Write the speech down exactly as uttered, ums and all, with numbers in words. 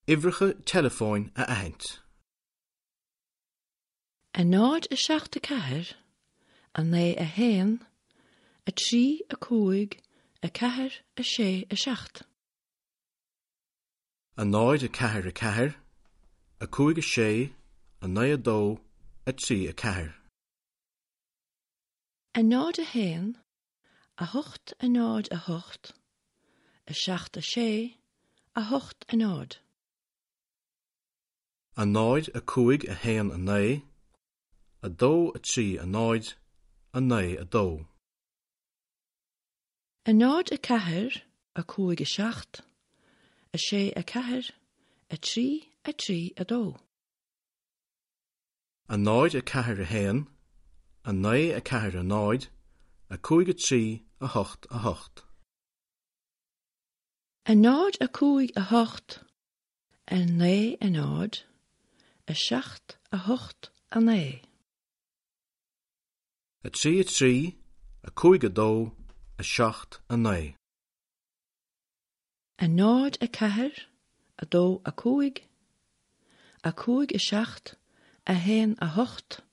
Ivriche telefoin a aint. A náid a seacht a ceathair, a né a héan, a trí a cúig, a ceathair a sé a seacht. A náid a ceathair a ceathair, a cúig a sé, a né a dó, a trí a ceathair. A náid a héan, a hocht a náid a hocht, a seacht a sé, a hocht a náid. A náid a cúig a héan a né, a dó a trí a náid, a né a dó. A náid a ceathair, a cúig a seacht, a sé a ceathair, a trí a trí a dó. A náid a ceathair a héan, a né a ceathair a náid, a cúig a trí a hocht a hocht. A náid a cúig a hocht, a né a náid, a seacht a hocht a né. A trí a trí, a cúig a dó, a seacht a né. A náid a ceathair, a dó a cúig, a cúig a seacht, a héan a hocht,